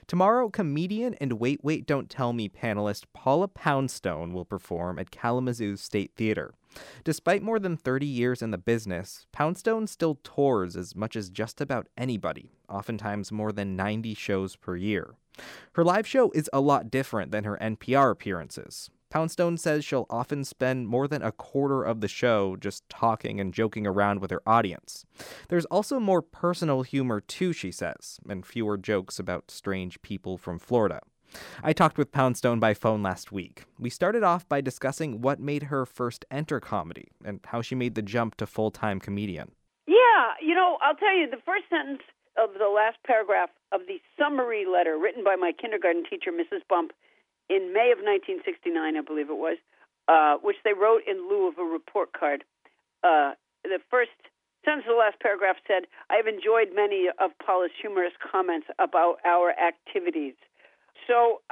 Tomorrow, comedian and Wait, Wait, Don't Tell Me panelist Paula Poundstone will perform at Kalamazoo State Theater. Despite more than 30 years in the business, Poundstone still tours as much as just about anybody, oftentimes more than 90 shows per year. Her live show is a lot different than her NPR appearances. Poundstone says she'll often spend more than a quarter of the show just talking and joking around with her audience. There's also more personal humor too, she says, and fewer jokes about strange people from Florida. I talked with Poundstone by phone last week. We started off by discussing what made her first enter comedy and how she made the jump to full-time comedian. Yeah, I'll tell you, the first sentence of the last paragraph of the summary letter written by my kindergarten teacher, Mrs. Bump, in May of 1969, I believe it was, which they wrote in lieu of a report card. The first sentence of the last paragraph said, I have enjoyed many of Paula's humorous comments about our activities. So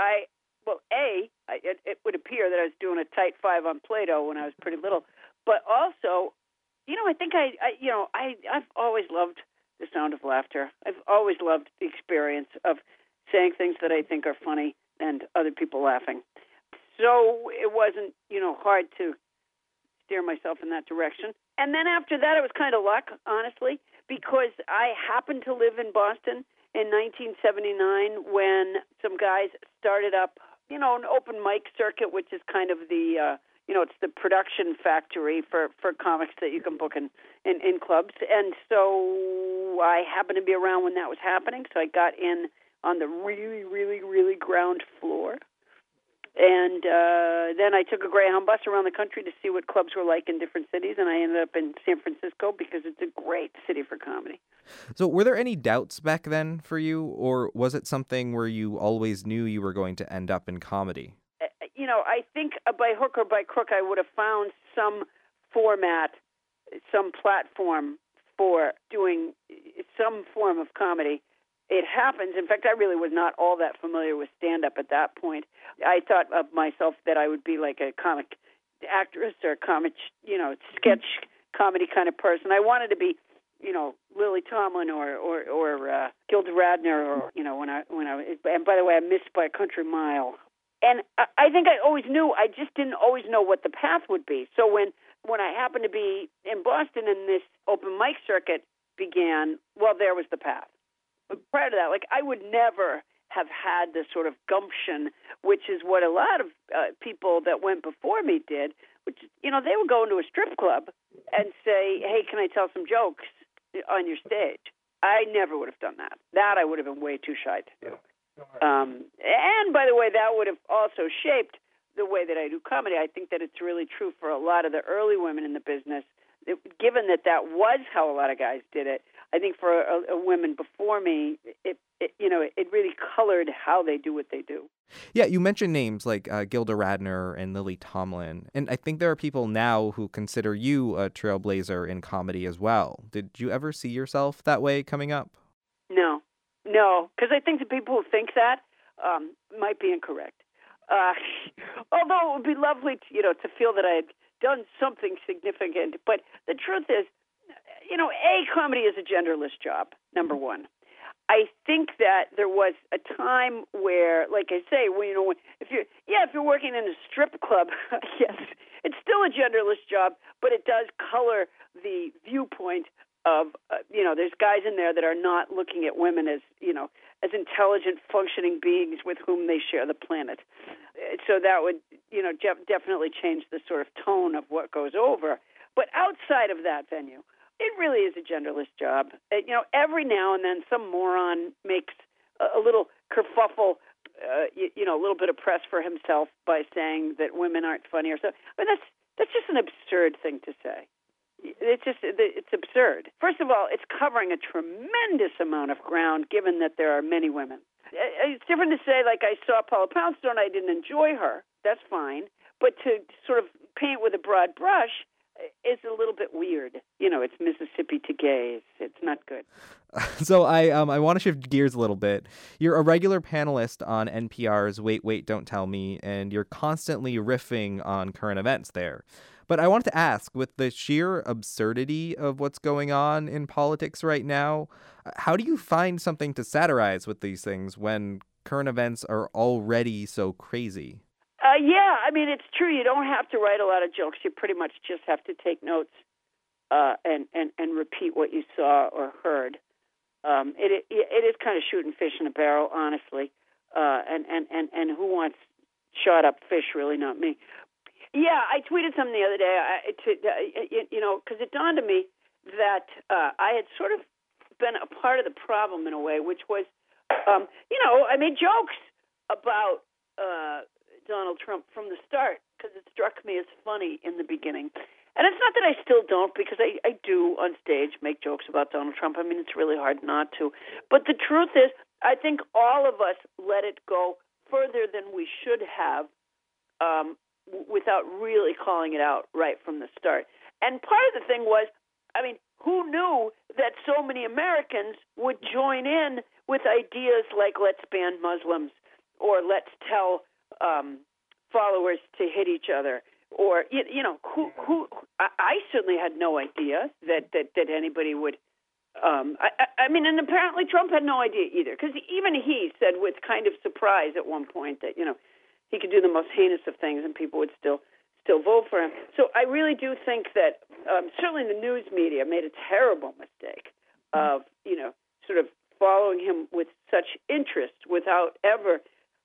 it would appear that I was doing a tight 5 on Play-Doh when I was pretty little. But also, I think I've always loved the sound of laughter. I've always loved the experience of saying things that I think are funny and other people laughing. So it wasn't, hard to steer myself in that direction. And then after that, it was kind of luck, honestly, because I happened to live in Boston in 1979 when some guys started up, an open mic circuit, which is kind of the, it's the production factory for comics that you can book in clubs. And so I happened to be around when that was happening, so I got in on the really, really, really ground floor. And then I took a Greyhound bus around the country to see what clubs were like in different cities, and I ended up in San Francisco because it's a great city for comedy. So were there any doubts back then for you, or was it something where you always knew you were going to end up in comedy? I think by hook or by crook, I would have found some format, some platform for doing some form of comedy. It happens. In fact, I really was not all that familiar with stand-up at that point. I thought of myself that I would be like a comic actress or comic, sketch comedy kind of person. I wanted to be, Lily Tomlin or Gilda Radner, or and by the way, I missed by a country mile. And I think I always knew. I just didn't always know what the path would be. So when I happened to be in Boston and this open mic circuit began, well, there was the path. But prior to that, I would never have had this sort of gumption, which is what a lot of people that went before me did, which, they would go into a strip club and say, hey, can I tell some jokes on your stage? I never would have done that. That I would have been way too shy to do. And by the way, that would have also shaped the way that I do comedy. I think that it's really true for a lot of the early women in the business. Given that was how a lot of guys did it, I think for a women before me, it really colored how they do what they do. Yeah, you mentioned names like Gilda Radner and Lily Tomlin, and I think there are people now who consider you a trailblazer in comedy as well. Did you ever see yourself that way coming up? No, because I think the people who think that might be incorrect. Although it would be lovely to feel that I had done something significant. But the truth is, comedy is a genderless job, number one. I think that there was a time where, like I say, if you're working in a strip club, yes, it's still a genderless job, but it does color the viewpoint of, there's guys in there that are not looking at women as intelligent, functioning beings with whom they share the planet. So that would, definitely change the sort of tone of what goes over. But outside of that venue, it really is a genderless job. Every now and then some moron makes a little kerfuffle, a little bit of press for himself by saying that women aren't funny or so. But that's just an absurd thing to say. It's absurd. First of all, it's covering a tremendous amount of ground, given that there are many women. It's different to say, like, I saw Paula Poundstone, I didn't enjoy her. That's fine. But to sort of paint with a broad brush is a little bit weird. It's Mississippi to gays. It's not good. So I want to shift gears a little bit. You're a regular panelist on NPR's Wait, Wait, Don't Tell Me, and you're constantly riffing on current events there. But I wanted to ask, with the sheer absurdity of what's going on in politics right now, how do you find something to satirize with these things when current events are already so crazy? Yeah, I mean, it's true. You don't have to write a lot of jokes. You pretty much just have to take notes and repeat what you saw or heard. It is kind of shooting fish in a barrel, honestly. And who wants shot up fish? Really, not me. Yeah, I tweeted something the other day. Because it dawned on me that I had sort of been a part of the problem in a way, which was, I made jokes about Donald Trump from the start because it struck me as funny in the beginning. And it's not that I still don't, because I do on stage make jokes about Donald Trump. I mean, it's really hard not to. But the truth is, I think all of us let it go further than we should have without really calling it out right from the start. And part of the thing was, I mean, who knew that so many Americans would join in with ideas like let's ban Muslims or let's tell followers to hit each other? Or I certainly had no idea that anybody would. I mean, and apparently Trump had no idea either, because even he said with kind of surprise at one point that he could do the most heinous of things and people would still vote for him. So I really do think that certainly the news media made a terrible mistake of sort of following him with such interest without ever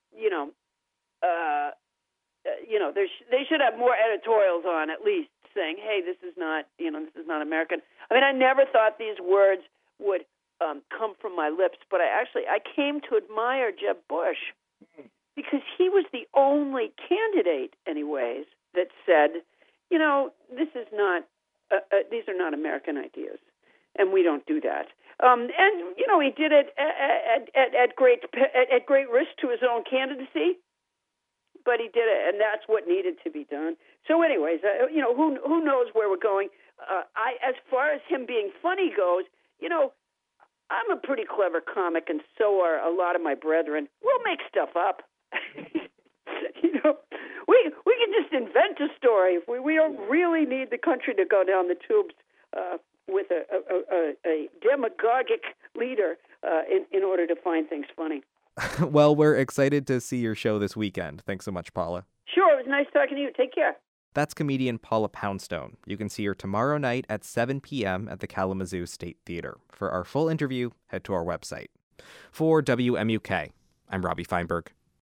they should have more editorials on, at least, saying, hey, this is not American. I mean, I never thought these words would come from my lips, but I came to admire Jeb Bush because he was the only candidate, anyways, that said, this is not, these are not American ideas, and we don't do that. And he did it at great risk to his own candidacy. But he did it, and that's what needed to be done. So, anyways, who knows where we're going? As far as him being funny goes, I'm a pretty clever comic, and so are a lot of my brethren. We'll make stuff up. We can just invent a story. We don't really need the country to go down the tubes with a demagogic leader in order to find things funny. Well, we're excited to see your show this weekend. Thanks so much, Paula. Sure, it was nice talking to you. Take care. That's comedian Paula Poundstone. You can see her tomorrow night at 7 p.m. at the Kalamazoo State Theater. For our full interview, head to our website. For WMUK, I'm Robbie Feinberg.